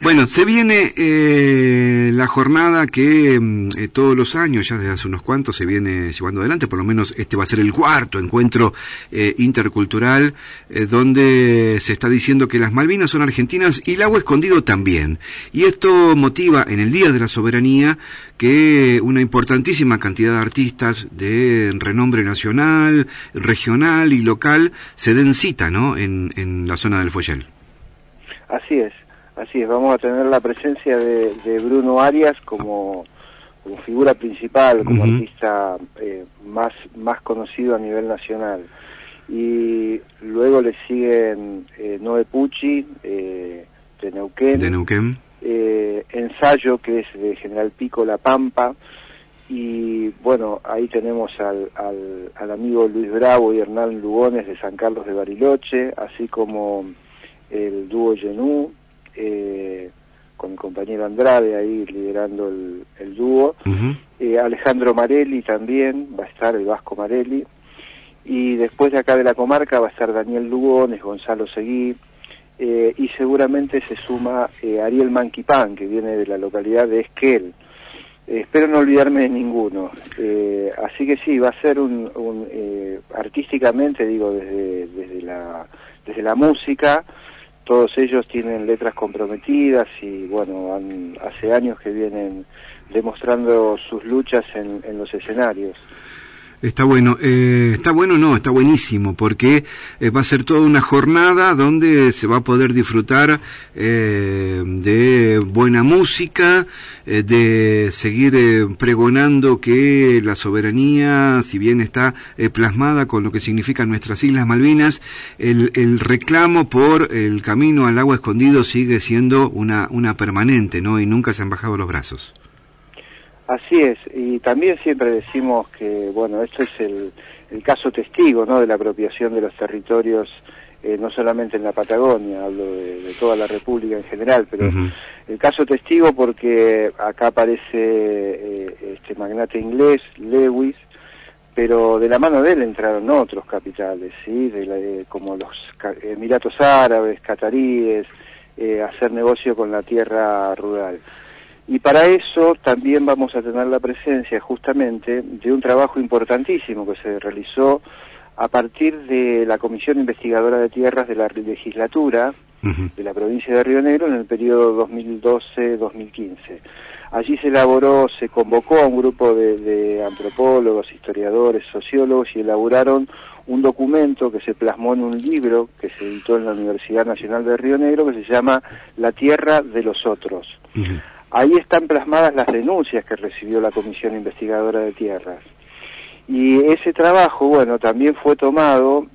Bueno, se viene la jornada que todos los años, ya desde hace unos cuantos, se viene llevando adelante, por lo menos este va a ser el cuarto encuentro intercultural, donde se está diciendo que las Malvinas son argentinas y Lago Escondido también. Y esto motiva en el Día de la Soberanía que una importantísima cantidad de artistas de renombre nacional, regional y local se den cita, ¿no?, en la zona del Foyel. Así es. Vamos a tener la presencia de Bruno Arias como figura principal, como artista más conocido a nivel nacional. Y luego le siguen Noé Pucci, de Neuquén. Ensayo, que es de General Pico, La Pampa, y bueno, ahí tenemos al amigo Luis Bravo y Hernán Lugones de San Carlos de Bariloche, así como el dúo Genú, con mi compañero Andrade ahí liderando el dúo. Alejandro Marelli también va a estar, el Vasco Marelli, y después de acá de la comarca va a estar Daniel Lugones, Gonzalo Seguí, y seguramente se suma Ariel Manquipán, que viene de la localidad de Esquel. Espero no olvidarme de ninguno. Así que sí, va a ser artísticamente, digo, desde la música, todos ellos tienen letras comprometidas y bueno, hace años que vienen demostrando sus luchas en los escenarios. Está buenísimo, porque va a ser toda una jornada donde se va a poder disfrutar de buena música, de seguir pregonando que la soberanía, si bien está plasmada con lo que significan nuestras Islas Malvinas, el reclamo por el camino al Lago Escondido sigue siendo una permanente, ¿no? Y nunca se han bajado los brazos. Así es, y también siempre decimos que, bueno, esto es el caso testigo, ¿no?, de la apropiación de los territorios, no solamente en la Patagonia, hablo de toda la República en general, pero el caso testigo porque acá aparece este magnate inglés, Lewis, pero de la mano de él entraron otros capitales, ¿sí?, como los Emiratos Árabes, cataríes, hacer negocio con la tierra rural. Y para eso también vamos a tener la presencia justamente de un trabajo importantísimo que se realizó a partir de la Comisión Investigadora de Tierras de la legislatura de la provincia de Río Negro en el periodo 2012-2015. Allí se convocó a un grupo de antropólogos, historiadores, sociólogos y elaboraron un documento que se plasmó en un libro que se editó en la Universidad Nacional de Río Negro que se llama La Tierra de los Otros. Ahí están plasmadas las denuncias que recibió la Comisión Investigadora de Tierras. Y ese trabajo, bueno, también fue tomado,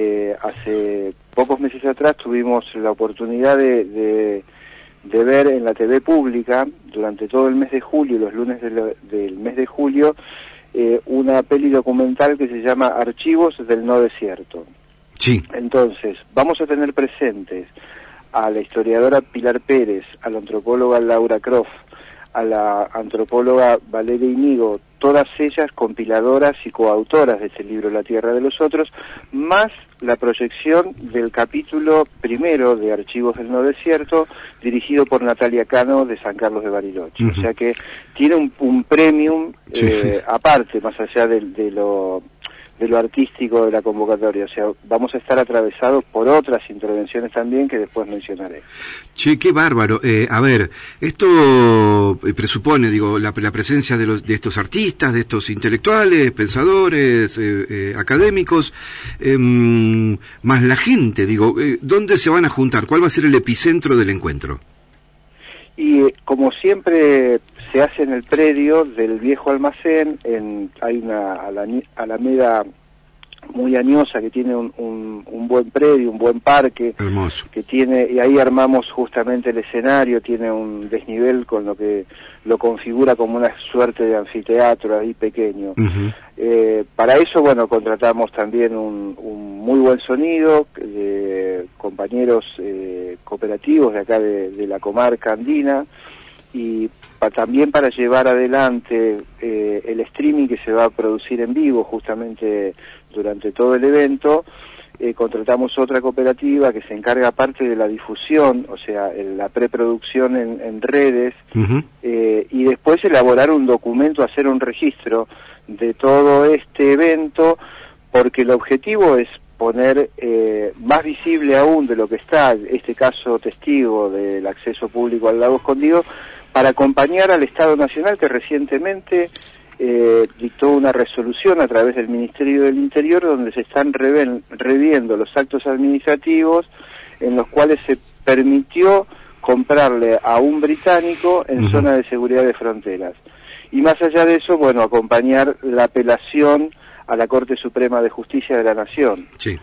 hace pocos meses atrás tuvimos la oportunidad de ver en la TV pública, durante todo el mes de julio, los lunes del mes de julio, una peli documental que se llama Archivos del No Desierto. Sí. Entonces, vamos a tener presentes a la historiadora Pilar Pérez, a la antropóloga Laura Croft, a la antropóloga Valeria Inigo, todas ellas compiladoras y coautoras de este libro La Tierra de los Otros, más la proyección del capítulo primero de Archivos del No Desierto, dirigido por Natalia Cano de San Carlos de Bariloche. O sea que tiene un premium aparte, más allá de lo artístico de la convocatoria. O sea, vamos a estar atravesados por otras intervenciones también que después mencionaré. Che, qué bárbaro. A ver, esto presupone, digo, la presencia de estos artistas, de estos intelectuales, pensadores, académicos, más la gente, digo, ¿dónde se van a juntar? ¿Cuál va a ser el epicentro del encuentro? Y como siempre se hace en el predio del viejo almacén, hay una alameda muy añosa que tiene un buen predio, un buen parque. Hermoso. Que tiene, y ahí armamos justamente el escenario, tiene un desnivel con lo que lo configura como una suerte de anfiteatro ahí pequeño. Para eso, bueno, contratamos también un muy buen sonido de compañeros cooperativos de acá de la comarca andina, y también para llevar adelante el streaming que se va a producir en vivo justamente durante todo el evento. contratamos otra cooperativa que se encarga parte de la difusión, o sea, la preproducción en redes, y después elaborar un documento, hacer un registro de todo este evento, porque el objetivo es poner más visible aún de lo que está este caso testigo del acceso público al lago escondido, para acompañar al Estado Nacional, que recientemente dictó una resolución a través del Ministerio del Interior donde se están reviendo los actos administrativos en los cuales se permitió comprarle a un británico en zona de seguridad de fronteras. Y más allá de eso, bueno, acompañar la apelación a la Corte Suprema de Justicia de la Nación. Sí.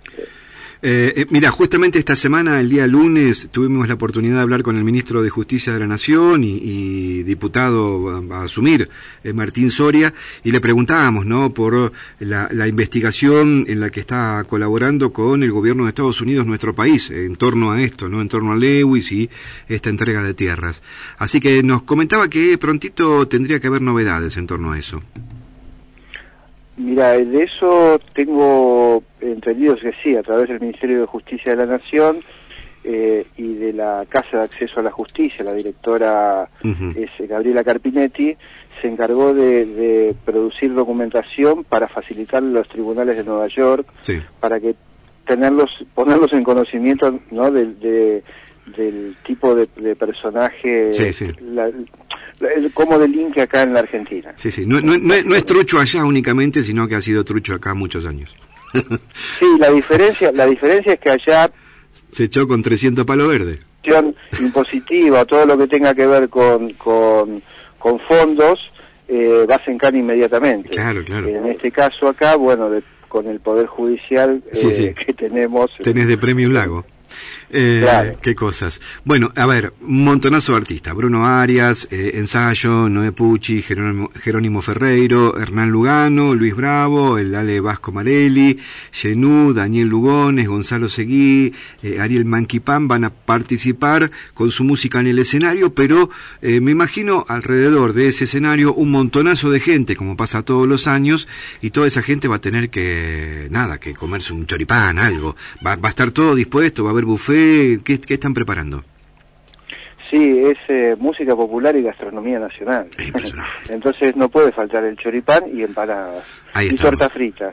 Mira, justamente esta semana, el día lunes, tuvimos la oportunidad de hablar con el ministro de Justicia de la Nación y diputado a asumir, Martín Soria, y le preguntábamos, ¿no?, por la investigación en la que está colaborando con el gobierno de Estados Unidos, nuestro país, en torno a esto, ¿no?, en torno a Lewis y esta entrega de tierras. Así que nos comentaba que prontito tendría que haber novedades en torno a eso. Mira, de eso tengo entendido que sí, a través del Ministerio de Justicia de la Nación y de la Casa de Acceso a la Justicia, la directora es Gabriela Carpinetti, se encargó de producir documentación para facilitar los tribunales de Nueva York, para que ponerlos en conocimiento, ¿no?, del tipo de personaje, cómo delinque acá en la Argentina. No es trucho allá únicamente, sino que ha sido trucho acá muchos años. Sí, la diferencia es que allá se echó con 300 palos verdes. Impositiva, todo lo que tenga que ver con fondos, va a sencar inmediatamente. Claro. En este caso acá, bueno, con el Poder Judicial que tenemos... Tenés de premio un lago. Claro. Qué cosas. Bueno, a ver, un montonazo de artistas: Bruno Arias, Ensayo, Noé Pucci, Jerónimo Ferreiro, Hernán Lugano, Luis Bravo, el Ale Vasco Marelli, Genú, Daniel Lugones, Gonzalo Seguí, Ariel Manquipán van a participar con su música en el escenario, pero me imagino alrededor de ese escenario un montonazo de gente, como pasa todos los años, y toda esa gente va a tener que comerse un choripán, algo. Va a estar todo dispuesto, va a haber buffet. ¿Qué están preparando? Sí, es música popular y gastronomía nacional. Entonces no puede faltar el choripán y empanadas. Y tortas fritas.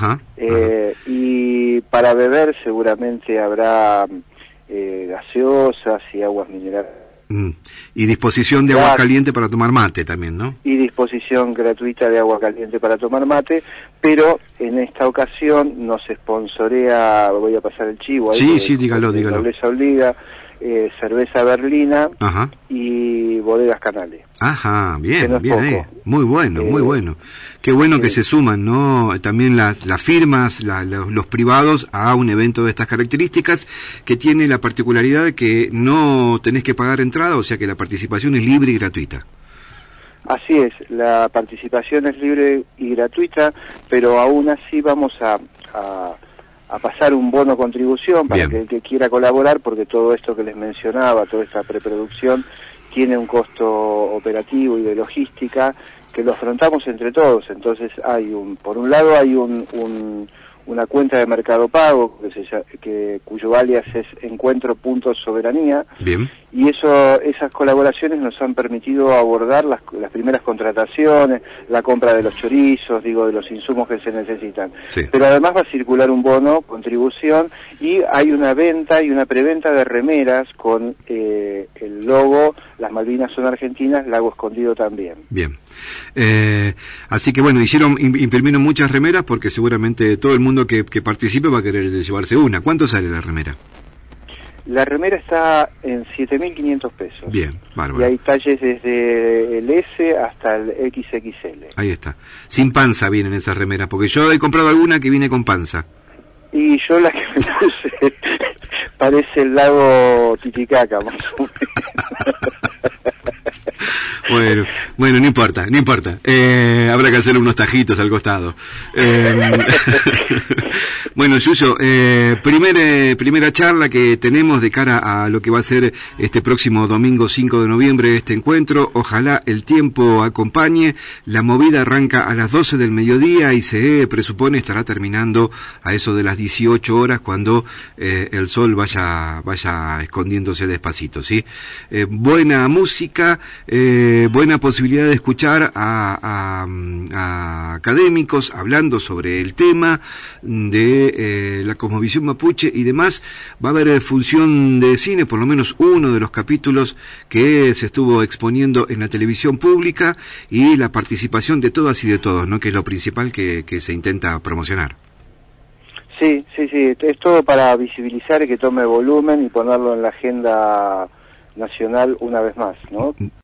Y para beber seguramente habrá gaseosas y aguas minerales. Y disposición de agua caliente para tomar mate también, ¿no? Y disposición gratuita de agua caliente para tomar mate, pero en esta ocasión nos sponsorea, voy a pasar el chivo ahí. Sí, dígalo. Nobleza Obliga, Cerveza Berlina y Bodegas Canales. Bien ahí. Muy bueno. Qué bueno que se suman, ¿no?, también las firmas, los privados a un evento de estas características, que tiene la particularidad de que no tenés que pagar entrada, o sea que la participación es libre y gratuita. Así es, la participación es libre y gratuita, pero aún así vamos a pasar un bono contribución para que el que quiera colaborar, porque todo esto que les mencionaba, toda esta preproducción, tiene un costo operativo y de logística que lo afrontamos entre todos. Entonces por un lado hay una cuenta de Mercado Pago cuyo alias es Encuentro.Soberanía. Bien. Y esas colaboraciones nos han permitido abordar las primeras contrataciones, la compra de los chorizos, de los insumos que se necesitan. Pero además va a circular un bono contribución y hay una venta y una preventa de remeras con el logo Las Malvinas son argentinas, Lago Escondido también. Bien. Así que bueno, imprimieron muchas remeras, porque seguramente todo el mundo que participe va a querer llevarse una. ¿Cuánto sale la remera? La remera está en 7.500 pesos. Bien, bárbaro. Y hay talles desde el S hasta el XXL. Ahí está. Sin panza vienen esas remeras, porque yo he comprado alguna que viene con panza. Y yo la que me puse parece el lago Titicaca, más o menos. Bueno, no importa. Habrá que hacerle unos tajitos al costado. Bueno, Yuyo, primera charla que tenemos de cara a lo que va a ser este próximo domingo 5 de noviembre este encuentro. Ojalá el tiempo acompañe. La movida arranca a las 12 del mediodía y se presupone estará terminando a eso de las 18 horas cuando el sol vaya escondiéndose despacito, ¿sí? Buena música, buena posibilidad de escuchar a académicos hablando sobre el tema de la cosmovisión mapuche y demás. Va a haber función de cine, por lo menos uno de los capítulos que se estuvo exponiendo en la televisión pública, y la participación de todas y de todos, ¿no? Que es lo principal que se intenta promocionar. Sí, es todo para visibilizar y que tome volumen y ponerlo en la agenda nacional una vez más, ¿no?